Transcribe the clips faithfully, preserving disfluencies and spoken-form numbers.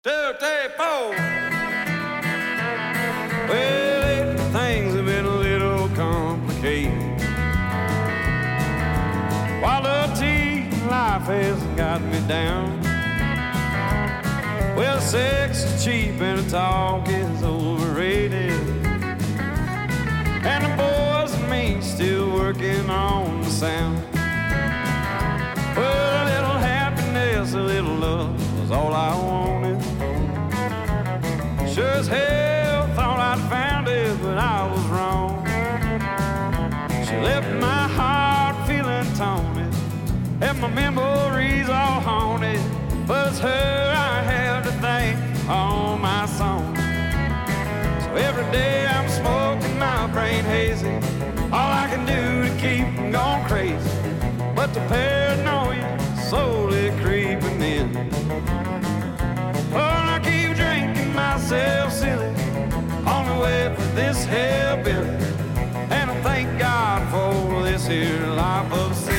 Two, three, four. Well, lately things have been a little complicated. While the tea life has got me down. Well, sex is cheap and the talk is overrated. And the boys and me still working on the sound. Well, a little happiness, a little love was all I wanted. Sure as hell thought I'd found it, but I was wrong. She left my heart feeling taunted, and my memories all haunted. But it's her I have to thank for all my songs. So every day I'm smoking my brain hazy, all I can do to keep from going crazy. But the paranoia slowly creeping in. Oh, I keep drinking myself silly on the way for this hellbilly. And I thank God for this here life of sin.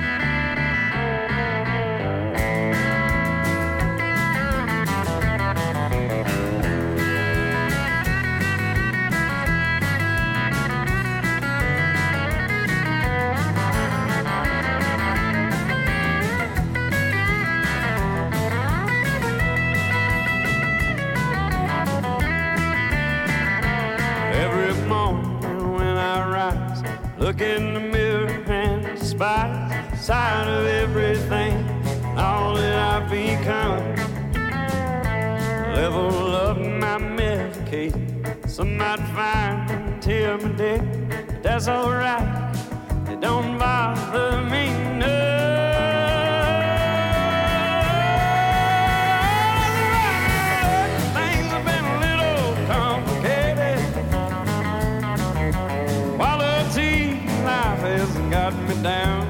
Look in the mirror and despise the sight of everything, all that I've become. Level up my medication, some might find until my day, but that's alright, it don't bother me none. Things have been a little complicated, while the tea life hasn't got me down.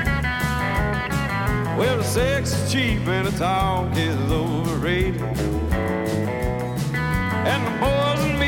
Well, the sex is cheap and the talk is overrated. And the boys and